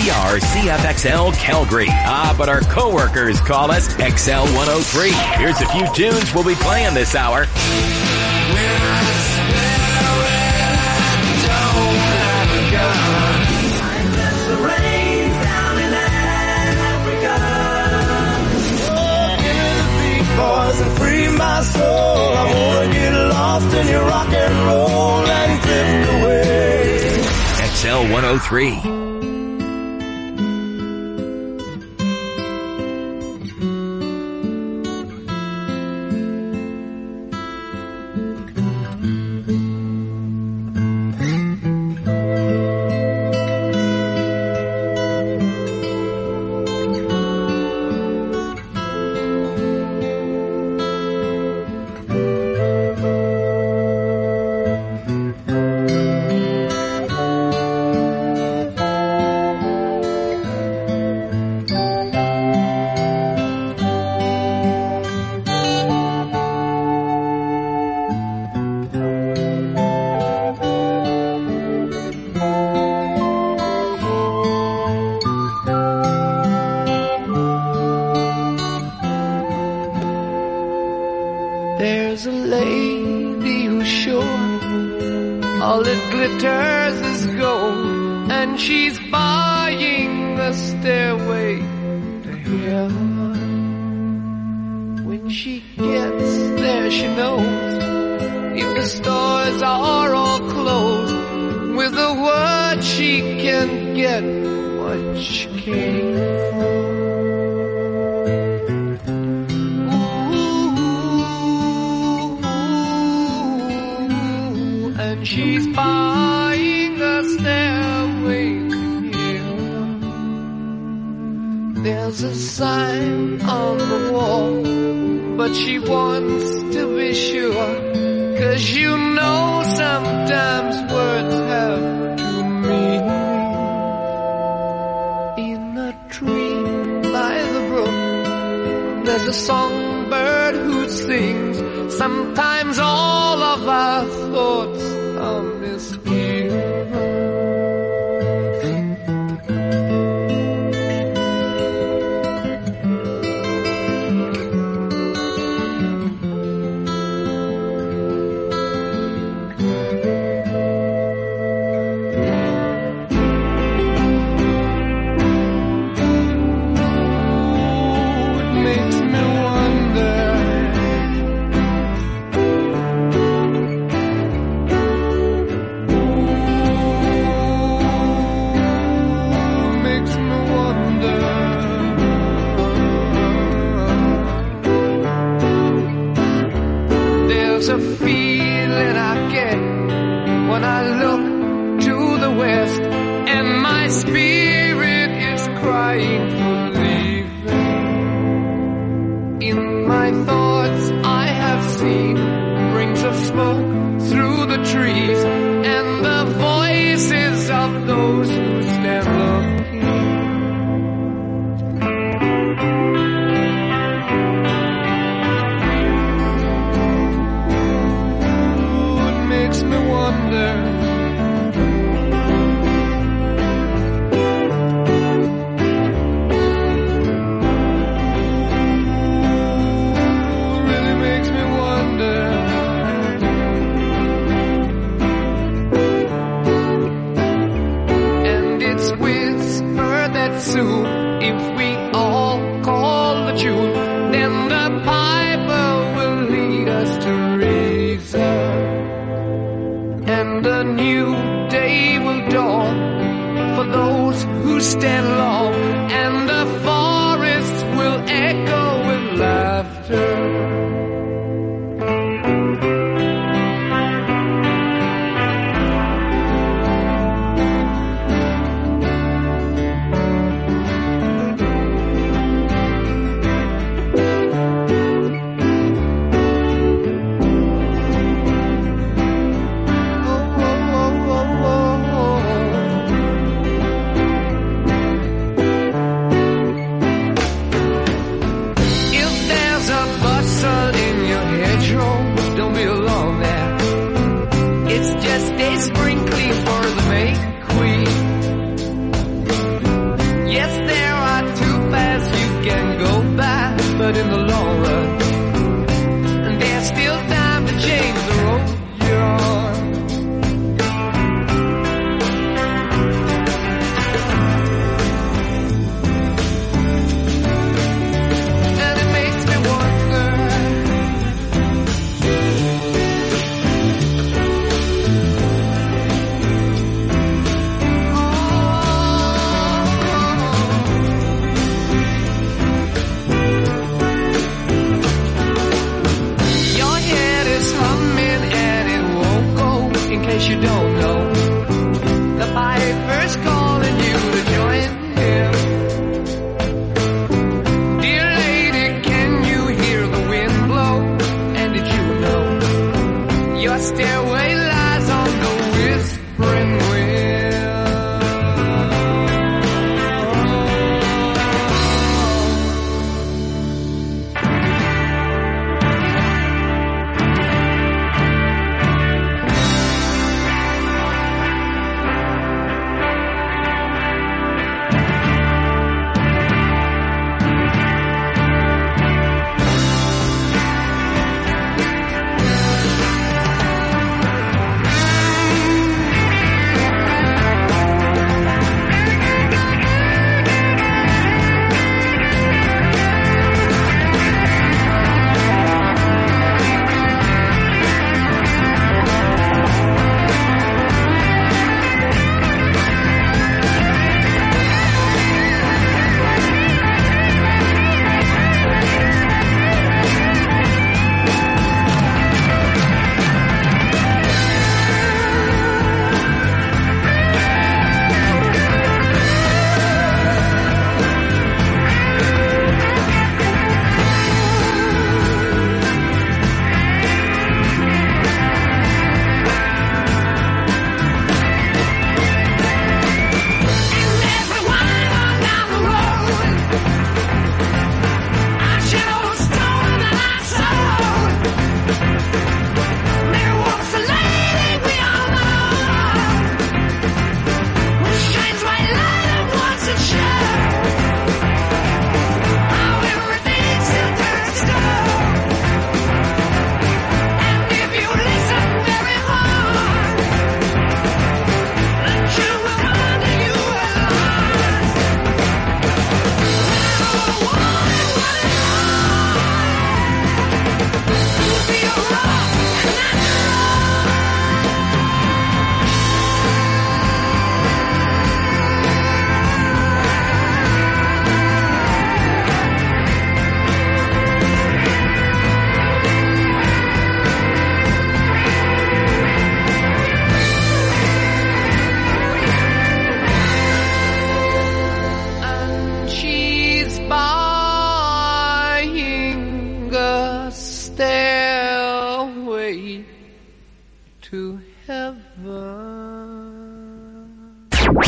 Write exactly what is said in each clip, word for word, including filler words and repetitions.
We are C F X L Calgary. Ah, but our coworkers call us X L one oh three. Here's a few tunes we'll be playing this hour. And free my soul. I wanna get lost in your rock and roll and drift away. X L one oh three.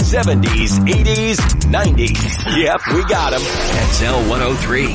seventies, eighties, nineties. Yep, we got them. X L one oh three.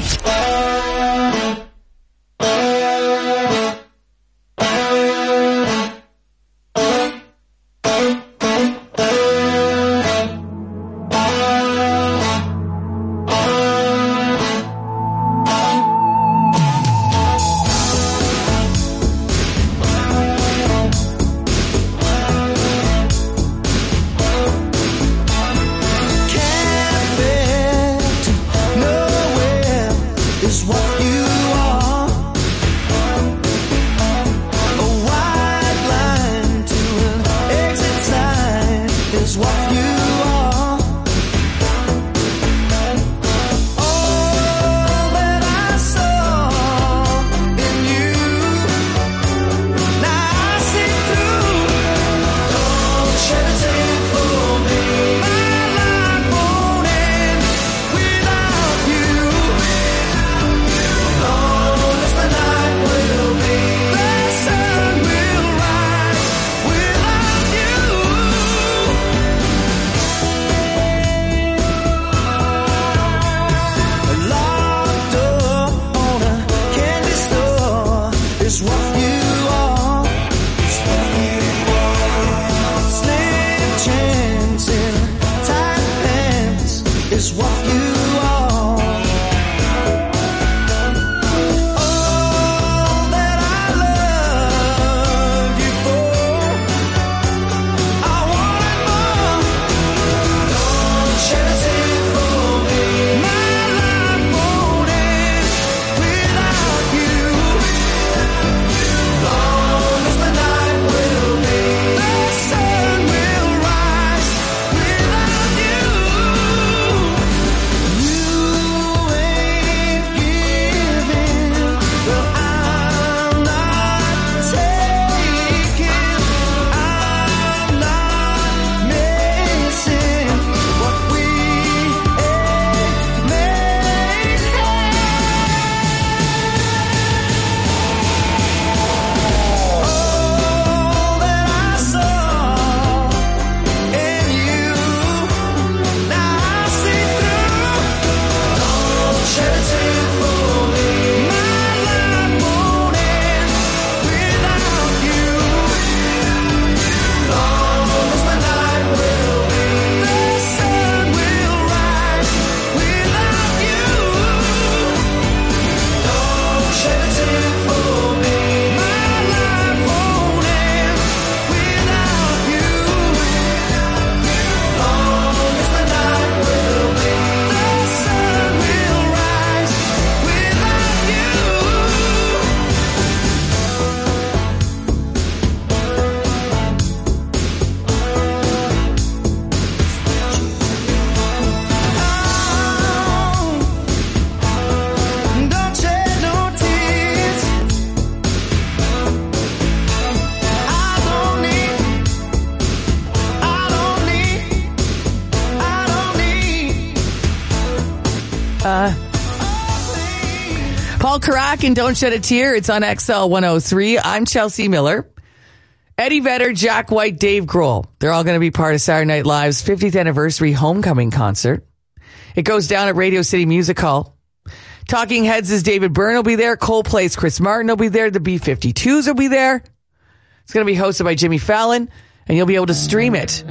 Paul Carrack and Don't Shed a Tear. It's on X L one oh three. I'm Chelsea Miller. Eddie Vedder, Jack White, Dave Grohl. They're all going to be part of Saturday Night Live's fiftieth anniversary homecoming concert. It goes down at Radio City Music Hall. Talking Heads' David Byrne will be there. Coldplay's Chris Martin will be there. The B fifty-twos will be there. It's going to be hosted by Jimmy Fallon, and you'll be able to stream it.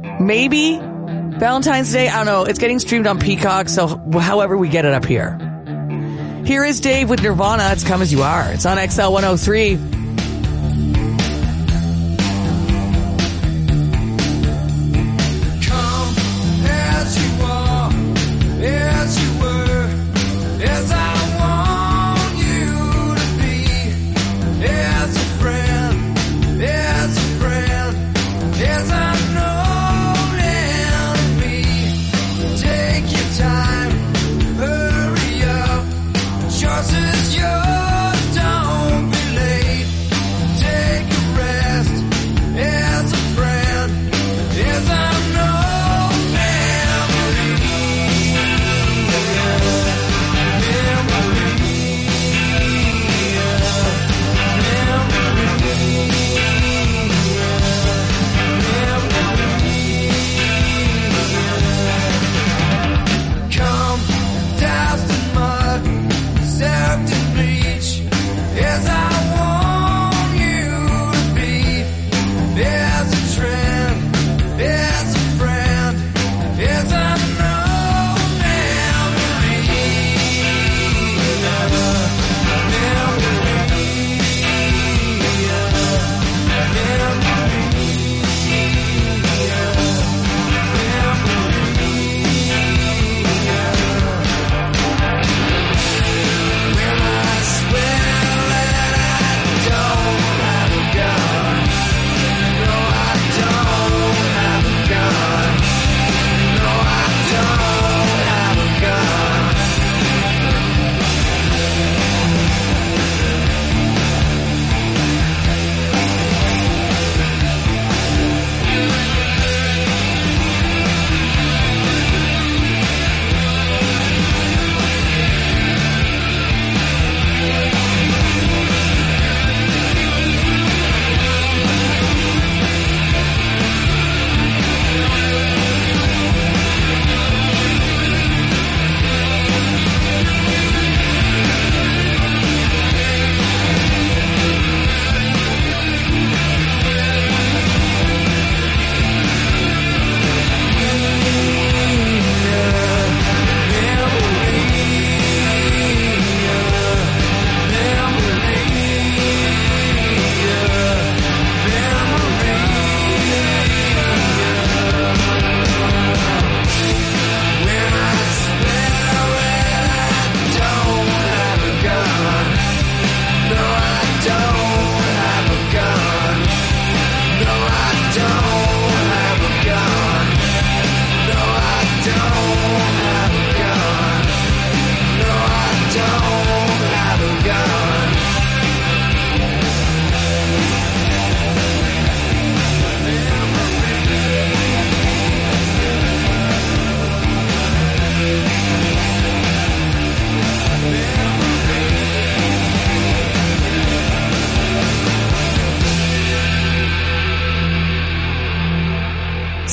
Maybe Valentine's Day. I don't know. It's getting streamed on Peacock, so however we get it up here. Here is Dave with Nirvana. It's Come As You Are. It's on X L one oh three. Yours is yours, don't be late.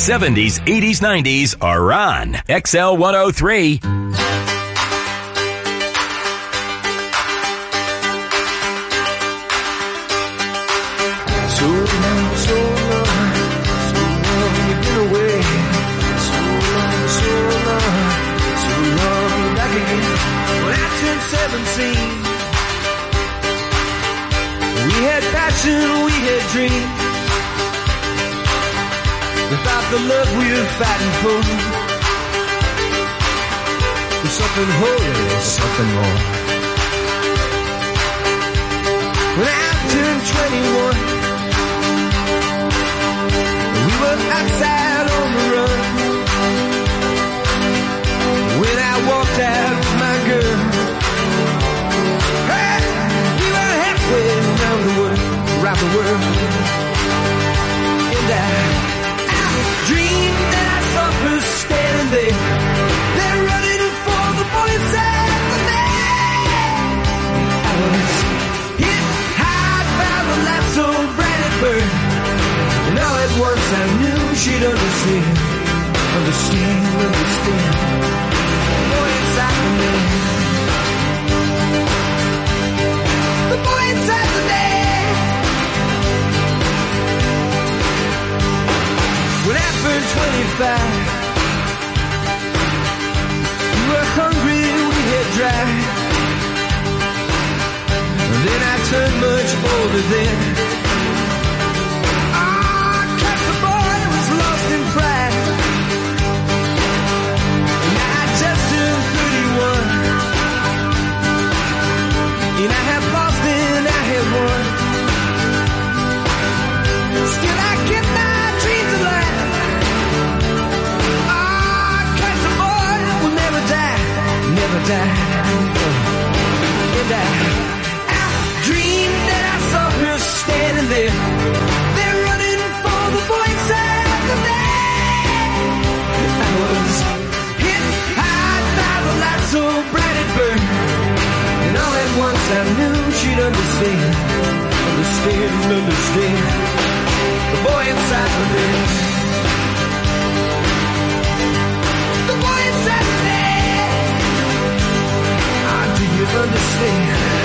seventies, eighties, nineties are on X L one oh three. So long, so long, so long you've been away. So long, so long, so long you're back again. When I turned seventeen, we had passion, we had dreams. Without the love we were fighting for, there's something holy, something more. When I turned twenty-one, we were outside on the run. When I walked out with my girl, hey, we were halfway around the world, around the world. And I, I dreamed that I saw her standing there, there running for the bullets at the net. I was hit high by the light so bright it burned. And all at once I knew she'd understand, understand, understand. The boy inside the man, the boy inside the man. When I turned twenty-five, we were hungry, we had dry. And then I turned much older then. Lost in pride, and I just turned thirty-one, and I have lost and I have won. Still I keep my dreams alive. Ah, 'cause the boy will never die, never die. And I, I dreamed that I saw her standing there, there running for the boy inside. I was hit high by the light so bright it burned. And all at once I knew she'd understand, understand, understand. The boy inside the man, the boy inside the man. Ah, do you understand?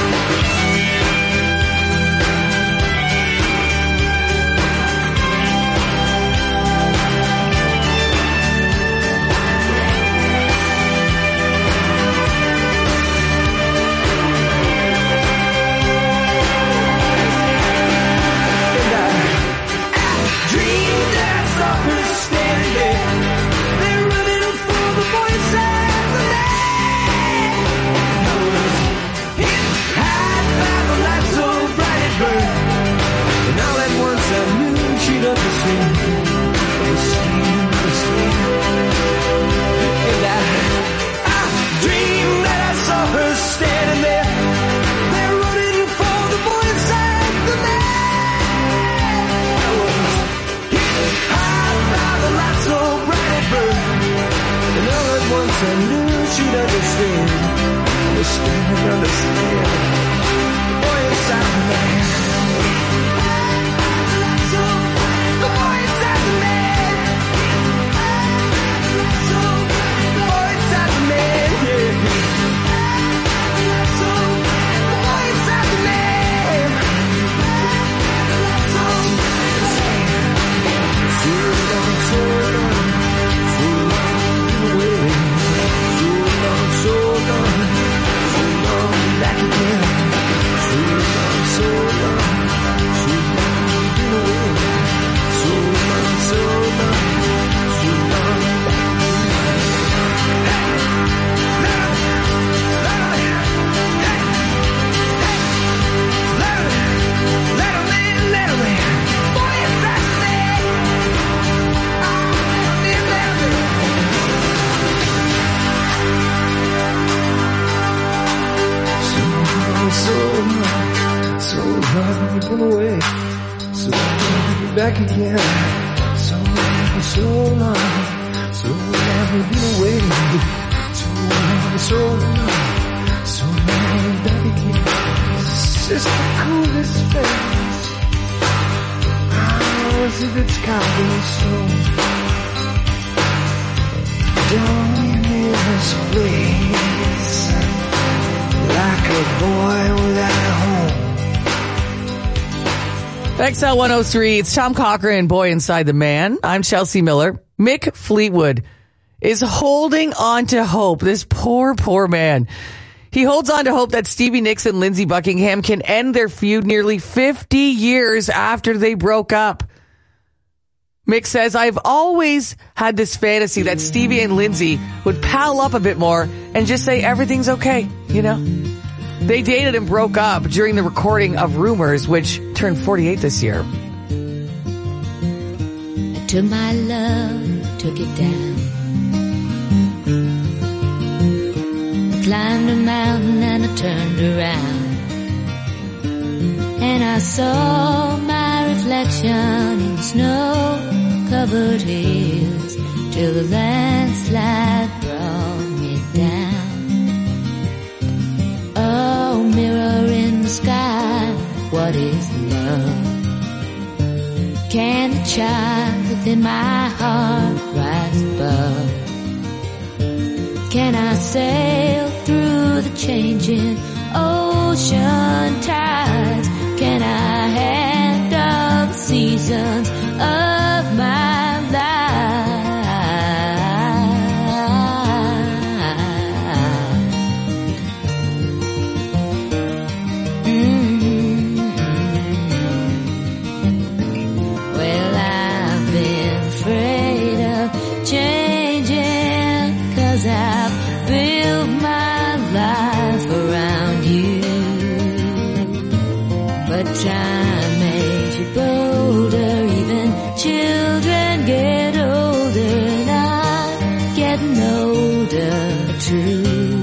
I knew she'd understand, understand, understand. The boy inside the man, the boy inside the man, the boy inside the man, yeah. The boy inside the man. So long, so long, so long away. So long, so long, back again. So long, so long, so long, been away. So long, so long, so long, back again. Hey, let him, hey, hey, let him, let him in, let him in. Boy, it's that thing. Oh, let him in, let him in. So long, so long, you've been away. So long, you're back again. So long, so long, so long, you've been away. So long, so long, so long, you're back again. It's just the coolest face. Oh, as if it's counting slow. Don't leave me in this place like a boy without a home. X L one oh three, it's Tom Cochran, Boy Inside the Man. I'm Chelsea Miller. Mick Fleetwood is holding on to hope. This poor, poor man. He holds on to hope that Stevie Nicks and Lindsey Buckingham can end their feud nearly fifty years after they broke up. Mick says, I've always had this fantasy that Stevie and Lindsey would pal up a bit more and just say everything's okay, you know? They dated and broke up during the recording of Rumors, which turned forty-eight this year. I took my love, took it down. I climbed a mountain and I turned around. And I saw my reflection in the snow-covered hills till the landslide brought me down. Oh, mirror in the sky, what is love? Can the child within my heart rise above? Can I sail through the changing ocean tides? Can I handle the seasons of my life? Mm-hmm. Well, I've been afraid of changing 'cause I've built my life around you. But time makes you bolder, even children get older, and I'm getting older too.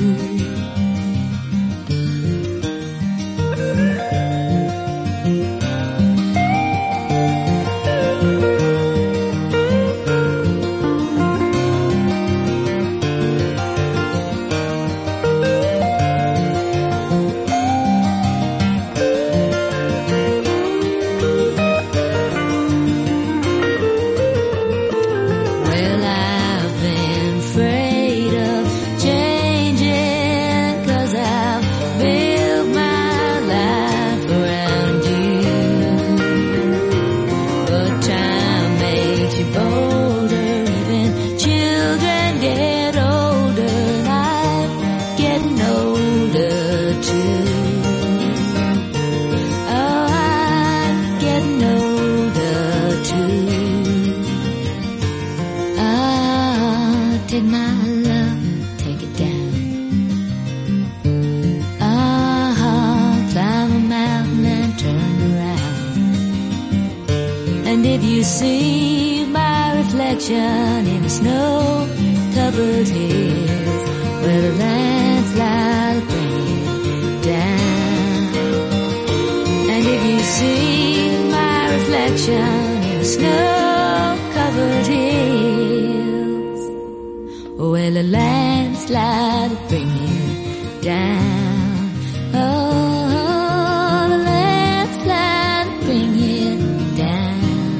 See my reflection in the snow-covered hills where the landslide bring it down. And if you see my reflection in the snow-covered hills, well, the landslide bring it down. Oh, the landslide bring it down.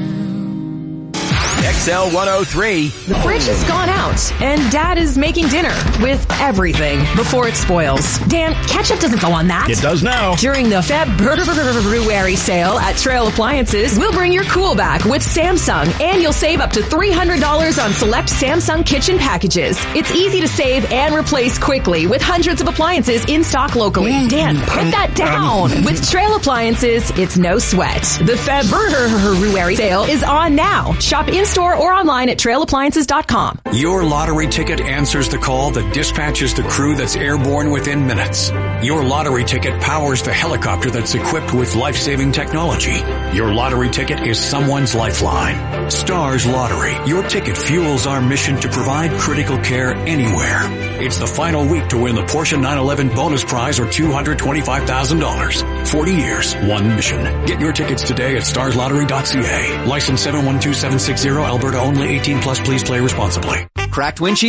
X L one oh three. The fridge has gone out, and Dad is making dinner with everything before it spoils. Dan, ketchup doesn't go on that. It does now. During the February sale at Trail Appliances, we'll bring your cool back with Samsung, and you'll save up to three hundred dollars on select Samsung kitchen packages. It's easy to save and replace quickly with hundreds of appliances in stock locally. Dan, put that down. With Trail Appliances, it's no sweat. The February sale is on now. Shop in-store or online at trail appliances dot com. Your lottery ticket answers the call that dispatches the crew that's airborne within minutes. Your lottery ticket powers the helicopter that's equipped with life-saving technology. Your lottery ticket is someone's lifeline. Stars Lottery. Your ticket fuels our mission to provide critical care anywhere. It's the final week to win the Porsche nine eleven bonus prize or two hundred twenty-five thousand dollars. forty years, one mission. Get your tickets today at stars lottery dot c a. License seven one two seven six zero, Alberta only, eighteen plus, please play responsibly. Cracked windshield?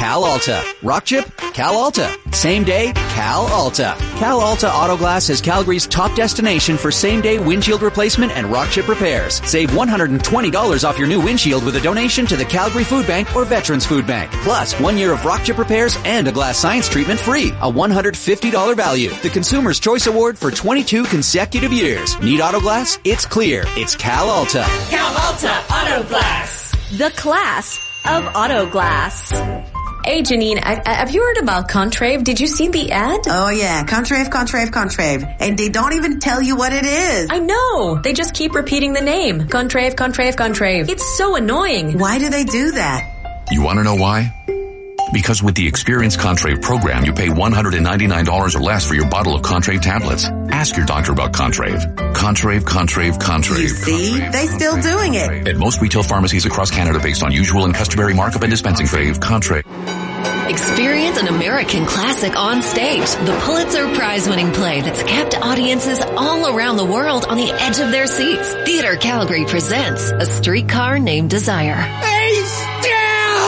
Cal Alta. Rock chip? Cal Alta. Same day? Cal Alta. Cal Alta Auto Glass is Calgary's top destination for same-day windshield replacement and rock chip repairs. Save one hundred twenty dollars off your new windshield with a donation to the Calgary Food Bank or Veterans Food Bank. Plus, one year of rock chip repairs and a glass science treatment free. A one hundred fifty dollars value. The Consumer's Choice Award for twenty-two consecutive years. Need auto glass? It's clear. It's Cal Alta. Cal Alta Auto Glass. The class of auto glass. Hey, Janine, I, I, have you heard about Contrave? Did you see the ad? Oh, yeah. Contrave, Contrave, Contrave. And they don't even tell you what it is. I know. They just keep repeating the name. Contrave, Contrave, Contrave. It's so annoying. Why do they do that? You want to know why? Because with the Experience Contrave program, you pay one hundred ninety-nine dollars or less for your bottle of Contrave tablets. Ask your doctor about Contrave. Contrave, Contrave, Contrave. You see? Contrave, they still Contrave, doing Contrave. it. At most retail pharmacies across Canada based on usual and customary markup and dispensing fee. Contrave. Experience an American classic on stage. The Pulitzer Prize-winning play that's kept audiences all around the world on the edge of their seats. Theatre Calgary presents A Streetcar Named Desire. Hey, Stella!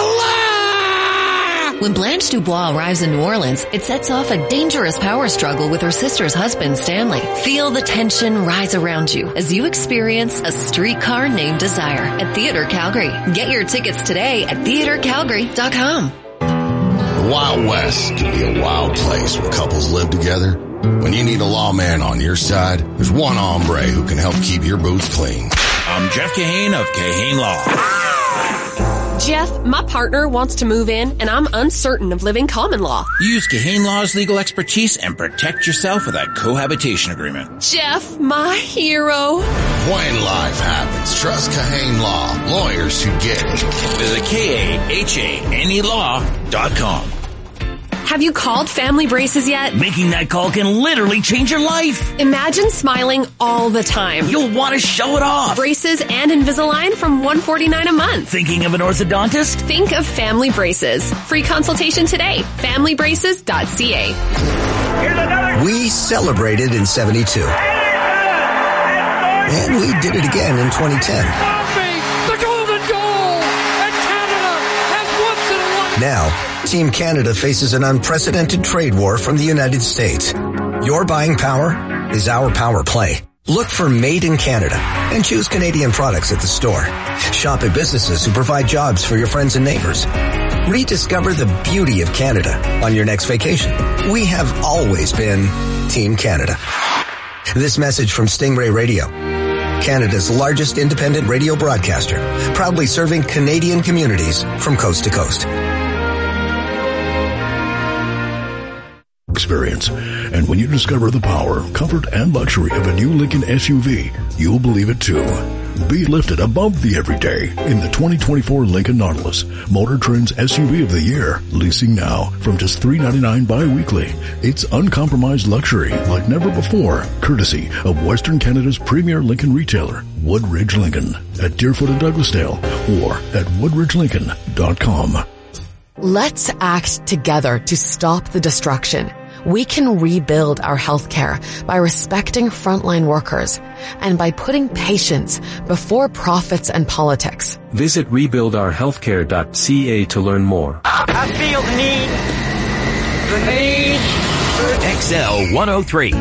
When Blanche Dubois arrives in New Orleans, it sets off a dangerous power struggle with her sister's husband, Stanley. Feel the tension rise around you as you experience A Streetcar Named Desire at Theatre Calgary. Get your tickets today at theatre calgary dot com. The Wild West can be a wild place where couples live together. When you need a lawman on your side, there's one hombre who can help keep your boots clean. I'm Jeff Kahane of Kahane Law. Jeff, my partner wants to move in, and I'm uncertain of living common law. Use Kahane Law's legal expertise and protect yourself with a cohabitation agreement. Jeff, my hero. When life happens, trust Kahane Law. Lawyers who get it. Visit K A H A N E law dot com. Have you called Family Braces yet? Making that call can literally change your life. Imagine smiling all the time. You'll want to show it off. Braces and Invisalign from one hundred forty-nine dollars a month. Thinking of an orthodontist? Think of Family Braces. Free consultation today. family braces dot c a. We celebrated in seventy-two. And we did it again in twenty ten. The golden goal! And Canada has once in a lifetime. Now, Team Canada faces an unprecedented trade war from the United States. Your buying power is our power play. Look for Made in Canada and choose Canadian products at the store. Shop at businesses who provide jobs for your friends and neighbors. Rediscover the beauty of Canada on your next vacation. We have always been Team Canada. This message from Stingray Radio, Canada's largest independent radio broadcaster, proudly serving Canadian communities from coast to coast. Experience. And when you discover the power, comfort, and luxury of a new Lincoln S U V, you'll believe it too. Be lifted above the everyday in the twenty twenty-four Lincoln Nautilus, Motor Trend's S U V of the year. Leasing now from just three dollars and ninety-nine cents bi-weekly. It's uncompromised luxury like never before, courtesy of Western Canada's premier Lincoln retailer, Woodridge Lincoln, at Deerfoot and Douglasdale, or at woodridge lincoln dot com. Let's act together to stop the destruction. We can rebuild our healthcare by respecting frontline workers and by putting patients before profits and politics. Visit rebuild our healthcare dot c a to learn more. I feel the need. The need. X L one oh three.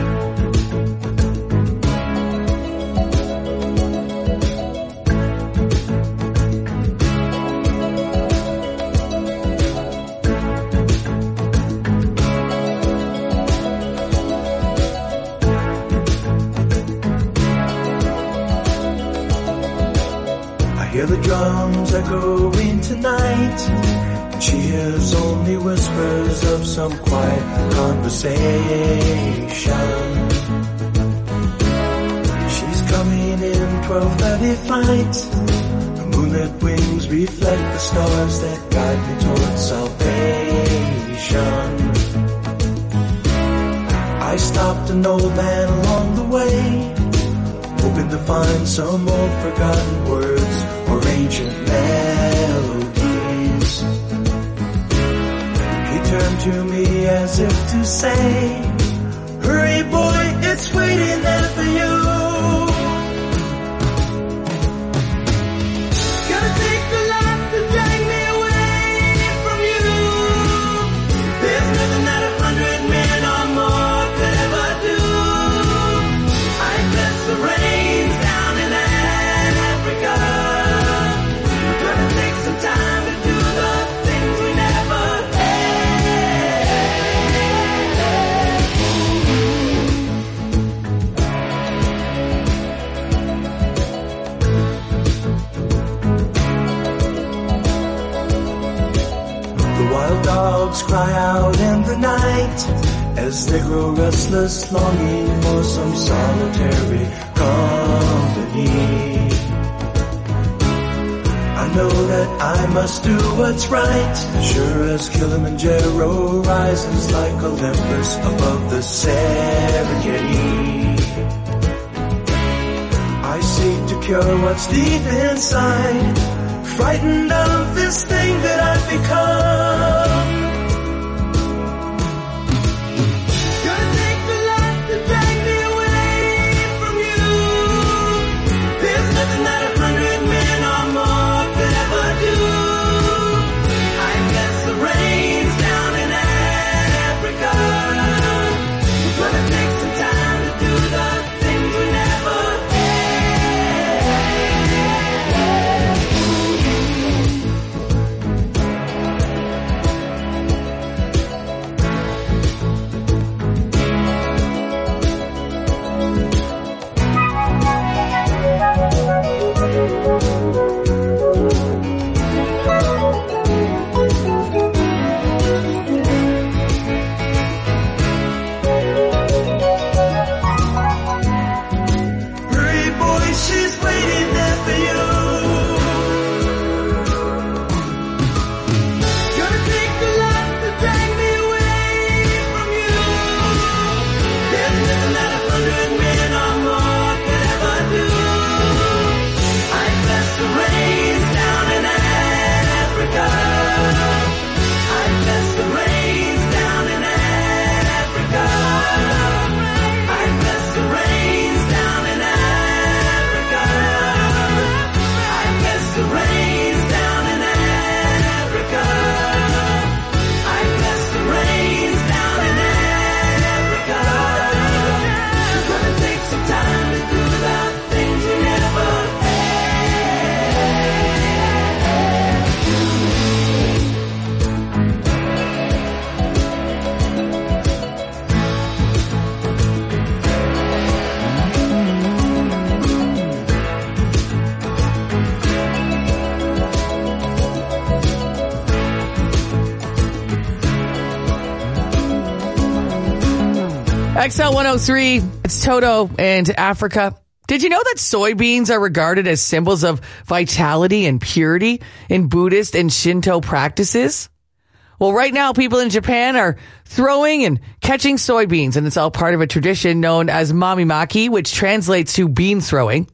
Hear the drums echoing tonight, and she hears only whispers of some quiet conversation. She's coming in twelve thirty flight. The moonlit wings reflect the stars that guide me towards salvation. I stopped an old man along the way, hoping to find some old forgotten words or ancient melodies. He turned to me as if to say, hurry boy, it's waiting there for you. Gonna take the life to drag me away from you. Wild dogs cry out in the night as they grow restless, longing for some solitary company. I know that I must do what's right, sure as Kilimanjaro rises like Olympus above the Serengeti. I seek to cure what's deep inside, frightened of this thing that I've become. Gonna take the light to drag me away from you. There's nothing that a hundred men or more could ever do. I guess the rain's down in Africa. We're gonna take some time to do the things we never X L one oh three, it's Toto and Africa. Did you know that soybeans are regarded as symbols of vitality and purity in Buddhist and Shinto practices? Well, right now, people in Japan are throwing and catching soybeans, and it's all part of a tradition known as mamimaki, which translates to bean throwing.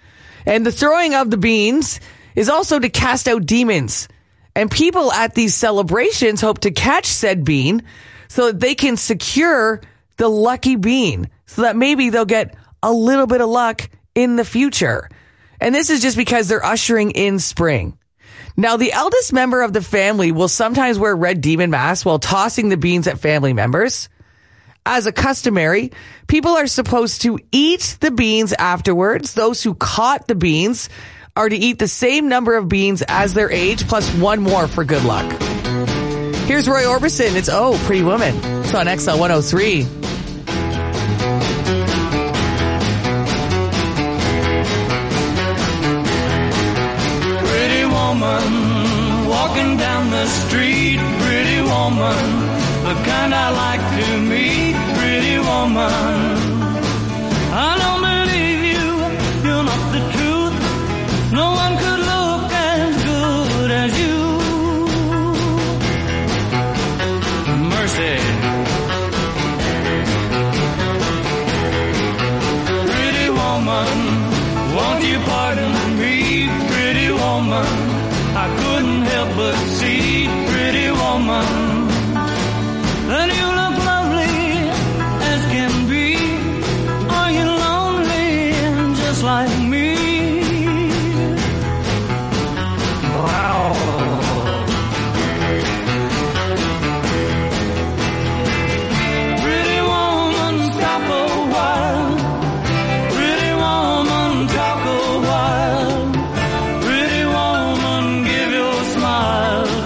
And the throwing of the beans is also to cast out demons. And people at these celebrations hope to catch said bean so that they can secure the lucky bean, so that maybe they'll get a little bit of luck in the future. And this is just because they're ushering in spring. Now, the eldest member of the family will sometimes wear red demon masks while tossing the beans at family members. As a customary, people are supposed to eat the beans afterwards. Those who caught the beans are to eat the same number of beans as their age, plus one more for good luck. Here's Roy Orbison. It's Oh, Pretty Woman. It's on X L one oh three. Walking down the street, pretty woman, the kind I like to meet, pretty woman. I don't believe you, you're not the truth. No one could look as good as you. Mercy. Pretty woman, won't you pardon me, pretty woman? I couldn't help but see, pretty woman, that you look lovely as can be. Are you lonely just like me? Wow. Pretty woman, stop a while. Pretty woman, talk a while. Pretty woman, give your smile.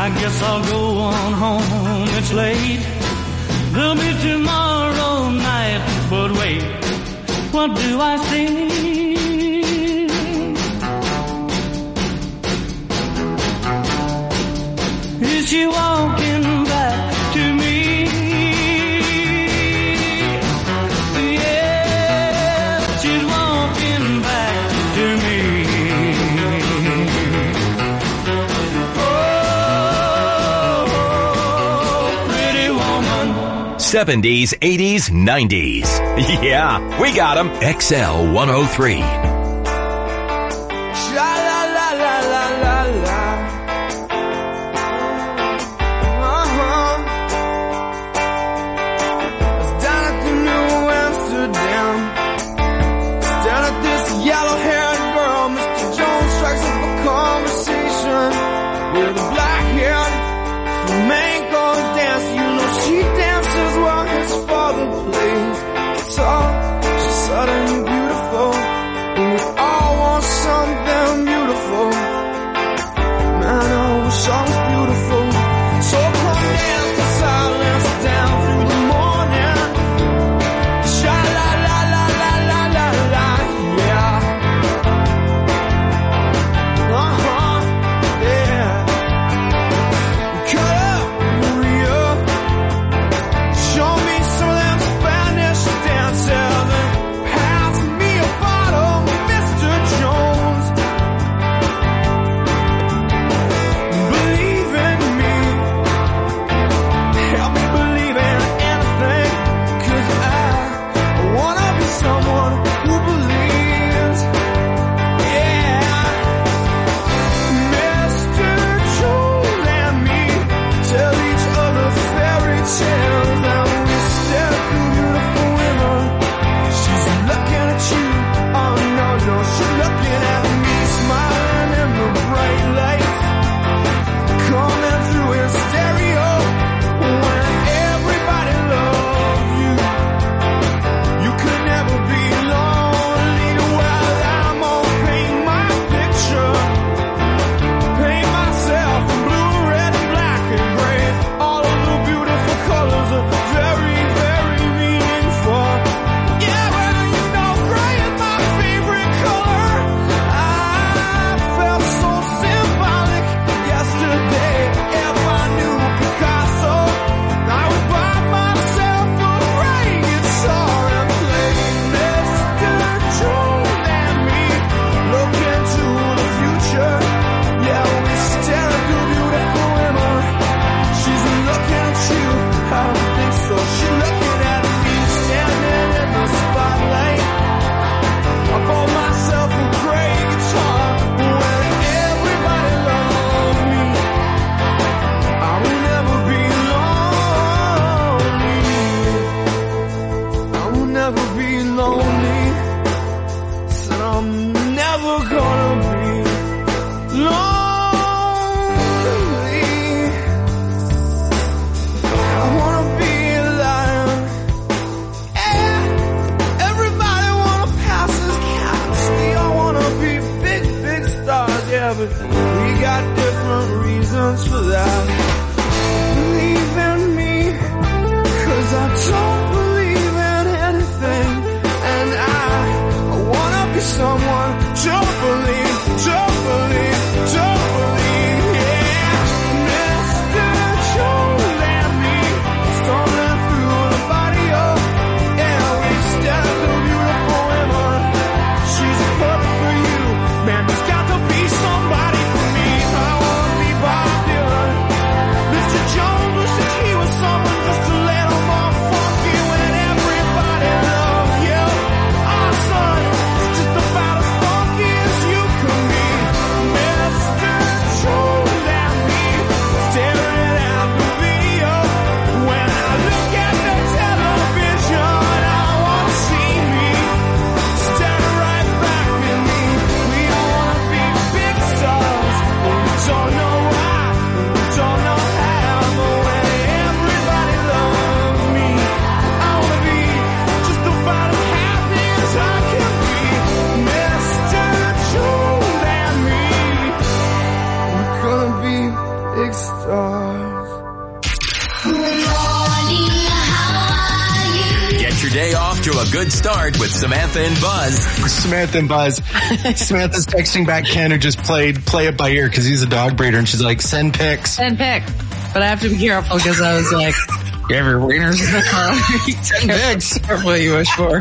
I guess I'll go on home, it's late. There'll be tomorrow night, but wait, what do I see? Is she walking back to me? Yeah, she's walking back to me. seventies, eighties, nineties. Yeah, we got them. X L one oh three. Just about as big stars. Get your day off to a good start with Samantha and Buzz. Samantha and Buzz. Samantha's texting back Ken, who just played Play It By Ear because he's a dog breeder, and she's like, send pics. Send pic. But I have to be careful because I was like, you have your wieners? Send pics. Careful what you wish for.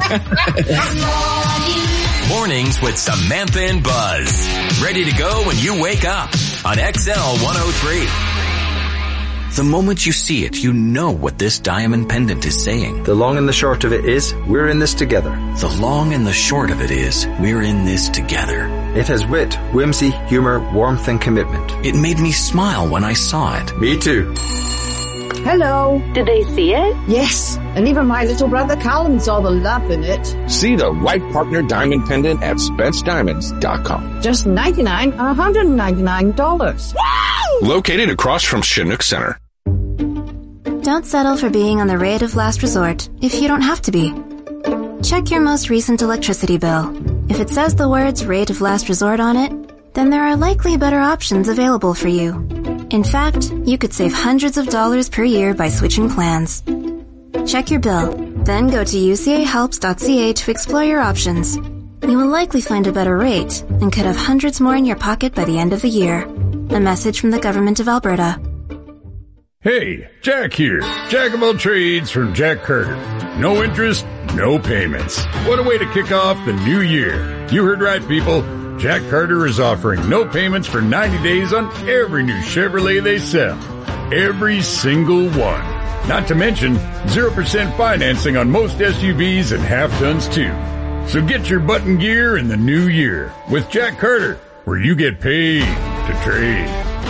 Mornings with Samantha and Buzz. Ready to go when you wake up on X L one oh three. The moment you see it, you know what this diamond pendant is saying. The long and the short of it is, we're in this together. The long and the short of it is, we're in this together. It has wit, whimsy, humor, warmth, and commitment. It made me smile when I saw it. Me too. Hello. Did they see it? Yes. And even my little brother Callum saw the love in it. See the right partner diamond pendant at spence diamonds dot com. Just ninety-nine dollars, one hundred ninety-nine dollars. Wow! Located across from Chinook Center. Don't settle for being on the rate of last resort if you don't have to be. Check your most recent electricity bill. If it says the words rate of last resort on it, then there are likely better options available for you. In fact, you could save hundreds of dollars per year by switching plans. Check your bill, then go to u c a helps dot c a to explore your options. You will likely find a better rate and could have hundreds more in your pocket by the end of the year. A message from the Government of Alberta. Hey, Jack here. Jack of all trades from Jack Carter. No interest, no payments. What a way to kick off the new year. You heard right, people. Jack Carter is offering no payments for ninety days on every new Chevrolet they sell. Every single one. Not to mention zero percent financing on most S U Vs and half-tons too. So get your button gear in the new year with Jack Carter, where you get paid to trade.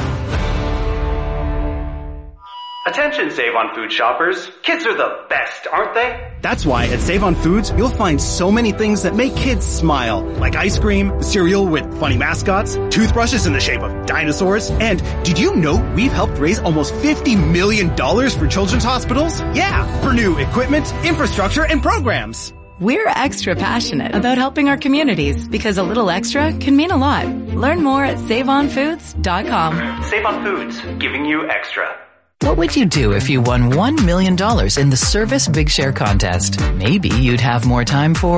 Attention Save On Food shoppers. Kids are the best, aren't they? That's why at Save On Foods, you'll find so many things that make kids smile, like ice cream, cereal with funny mascots, toothbrushes in the shape of dinosaurs, and did you know we've helped raise almost fifty million dollars for children's hospitals? Yeah, for new equipment, infrastructure, and programs. We're extra passionate about helping our communities because a little extra can mean a lot. Learn more at save on foods dot com. Save On Foods, giving you extra. What would you do if you won one million dollars in the Service Big Share contest? Maybe you'd have more time for...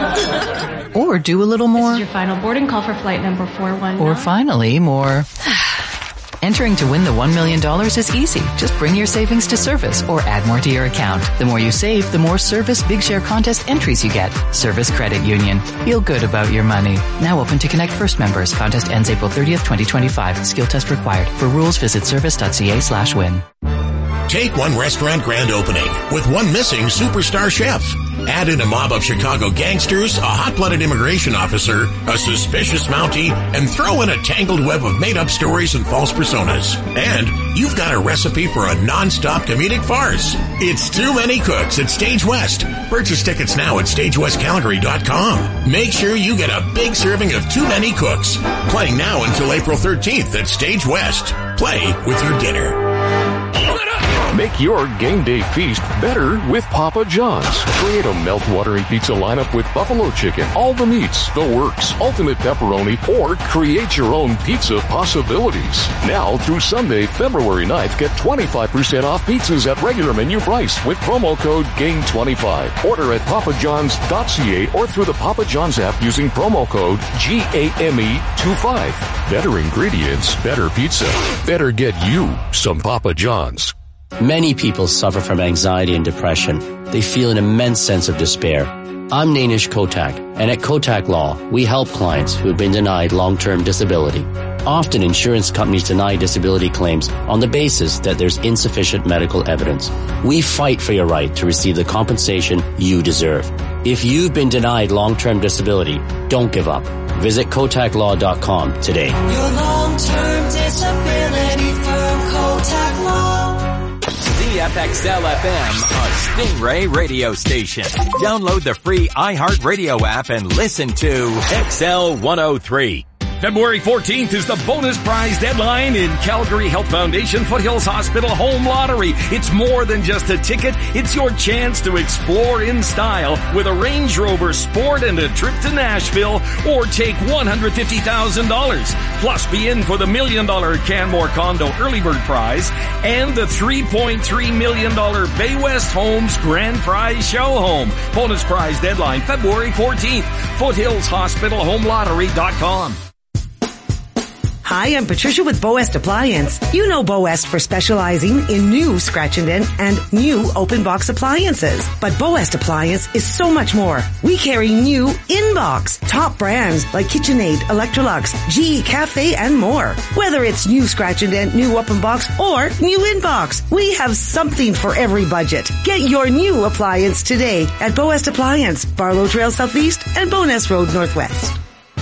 or do a little more. This is your final boarding call for flight number four one nine. Or finally, more... Entering to win the one million dollars is easy. Just bring your savings to Service or add more to your account. The more you save, the more Service Big Share contest entries you get. Service Credit Union. Feel good about your money. Now open to Connect First members. Contest ends April thirtieth, twenty twenty-five. Skill test required. For rules, visit service.ca slash win. Take one restaurant grand opening with one missing superstar chef. Add in a mob of Chicago gangsters, a hot-blooded immigration officer, a suspicious Mountie, and throw in a tangled web of made-up stories and false personas. And you've got a recipe for a non-stop comedic farce. It's Too Many Cooks at Stage West. Purchase tickets now at stage west calgary dot com. Make sure you get a big serving of Too Many Cooks. Playing now until April thirteenth at Stage West. Play with your dinner. Make your game day feast better with Papa John's. Create a mouth-watering pizza lineup with buffalo chicken, all the meats, the works, ultimate pepperoni, or create your own pizza possibilities. Now through Sunday, February ninth, get twenty-five percent off pizzas at regular menu price with promo code game twenty-five. Order at papa johns dot c a or through the Papa John's app using promo code G A M E twenty-five. Better ingredients, better pizza. Better get you some Papa John's. Many people suffer from anxiety and depression. They feel an immense sense of despair. I'm Nainish Kotak, and at Kotak Law, we help clients who have been denied long-term disability. Often insurance companies deny disability claims on the basis that there's insufficient medical evidence. We fight for your right to receive the compensation you deserve. If you've been denied long-term disability, don't give up. Visit kotak law dot com today. Your long-term disability firm, Kotak Law. C F X L F M, a Stingray radio station. Download the free iHeartRadio app and listen to X L one oh three. February fourteenth is the bonus prize deadline in Calgary Health Foundation Foothills Hospital Home Lottery. It's more than just a ticket. It's your chance to explore in style with a Range Rover Sport and a trip to Nashville, or take one hundred fifty thousand dollars. Plus be in for the million dollar Canmore Condo Early Bird Prize and the three point three million dollars Bay West Homes Grand Prize Show Home. Bonus prize deadline February fourteenth. Foothills Hospital Home Lottery dot com. Hi, I'm Patricia with Boest Appliance. You know Boest for specializing in new scratch and dent and new open box appliances. But Boest Appliance is so much more. We carry new in-box, top brands like KitchenAid, Electrolux, G E Cafe, and more. Whether it's new scratch and dent, new open box, or new in-box, we have something for every budget. Get your new appliance today at Boest Appliance, Barlow Trail Southeast and Bowness Road Northwest.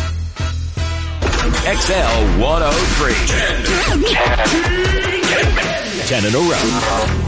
X L one oh three. ten in a row.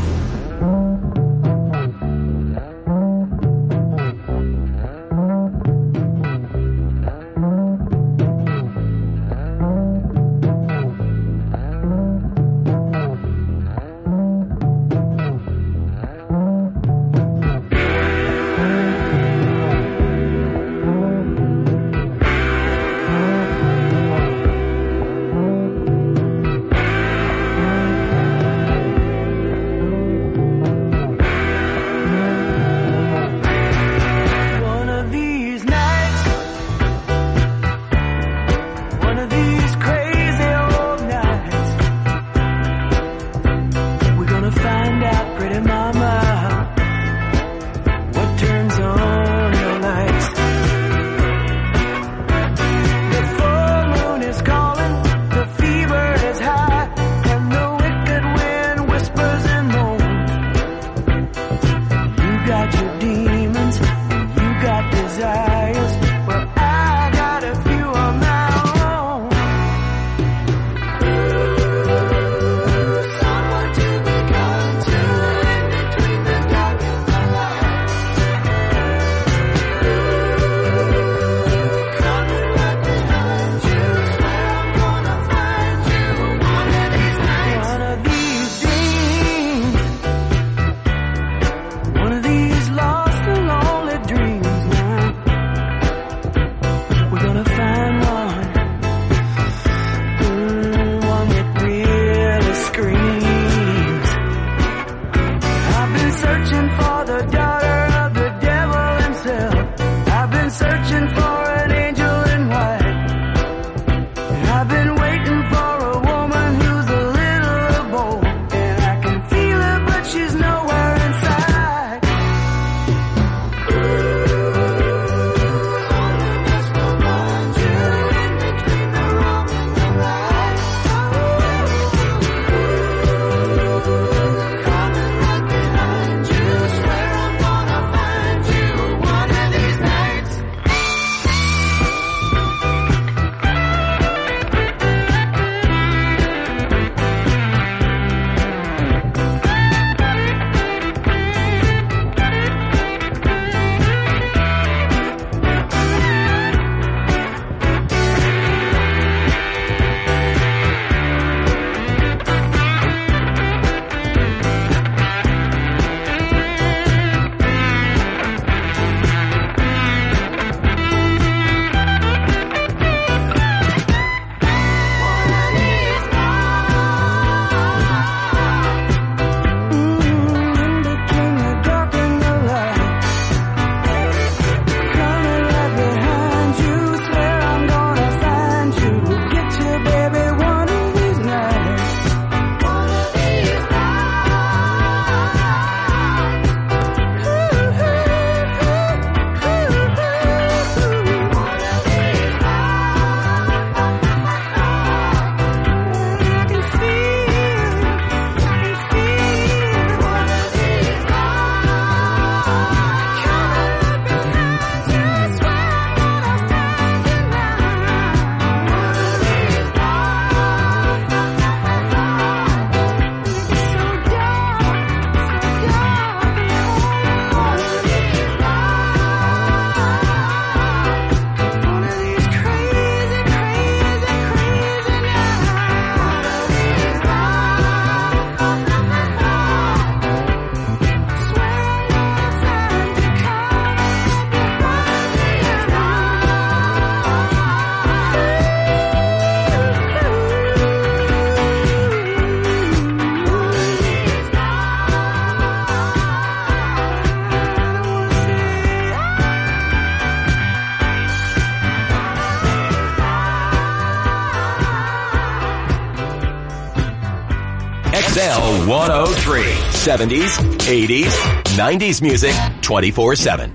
X L one oh three. seventies, eighties, nineties music twenty-four seven.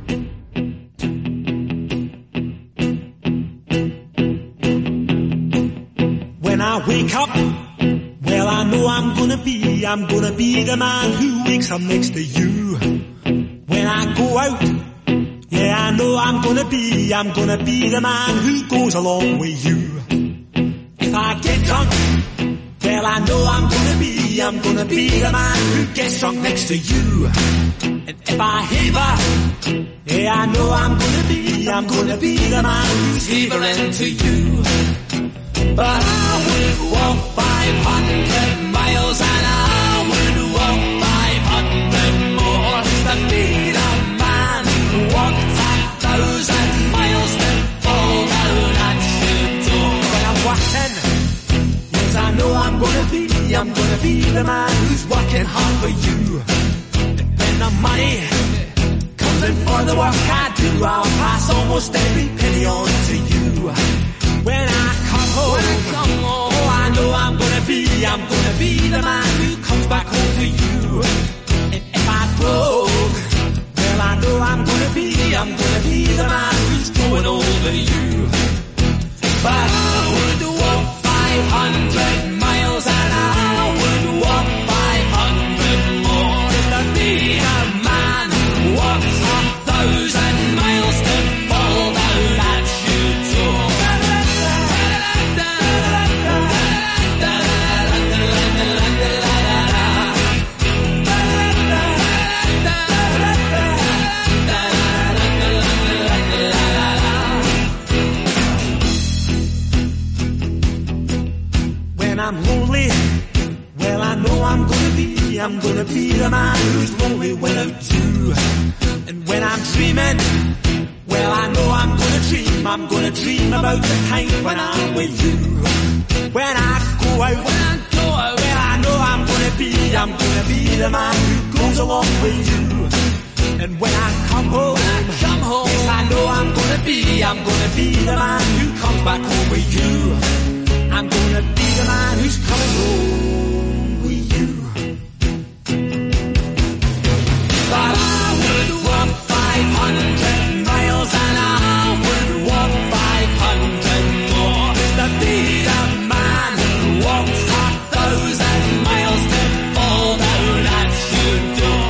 When I wake up, well, I know I'm gonna be, I'm gonna be the man who wakes up next to you. When I go out, yeah, I know I'm gonna be, I'm gonna be the man who goes along with you. If I get drunk, well, I know I'm gonna be, I'm gonna be the man who gets drunk next to you. And if I heaver, yeah, I know I'm gonna be, I'm gonna be the man who's heavering to you. But I would walk five hundred miles and I would walk five hundred more to be the man who walked a thousand miles to fall down at your door. When I'm walking, yes, I know I'm gonna be, I'm gonna be the man who's working hard for you. When the money comes in for the work I do, I'll pass almost every penny on to you. When I come home, when I come home, oh, I know I'm gonna be, I'm gonna be the man who comes back home to you. And if I broke, well, I know I'm gonna be, I'm gonna be the man who's going over you. But I would walk five hundred miles and I would walk five hundred more to be the man who walks a thousand miles to fall down at your door. When I'm lonely, well, I know I'm gonna be, I'm gonna be the man who's lonely without you. And when I'm dreaming, well, I know I'm gonna dream, I'm gonna dream about the time when I'm with you. When I go out, when I go out, well, I know I'm gonna be, I'm gonna be the man who goes along with you. And when I come home, when I come home, yes, I know I'm gonna be, I'm gonna be the man who comes back home with you. I'm gonna be the man who's coming home with you. But I would walk five hundred miles and I would walk five hundred more to be the man who walks a thousand miles to fall down at your door.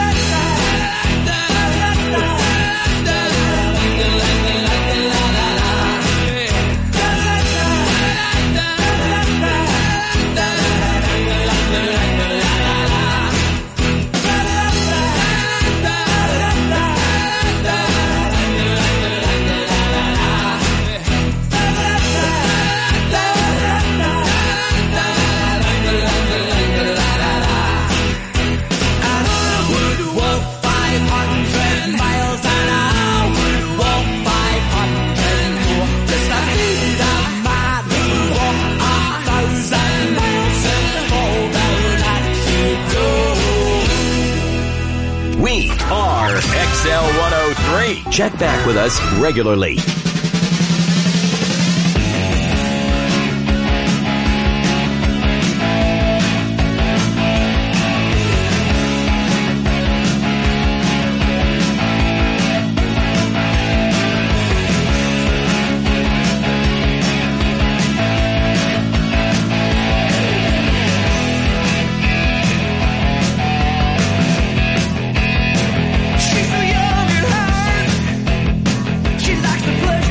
We are X L one oh three. Check back with us regularly. She's so young and hard. She likes the pleasure.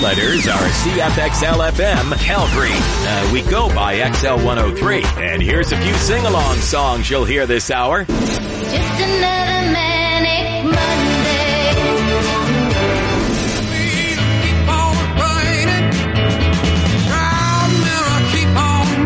letters are C F X L F M Calgary. Uh, we go by X L one oh three. And here's a few sing-along songs you'll hear this hour. Just another manic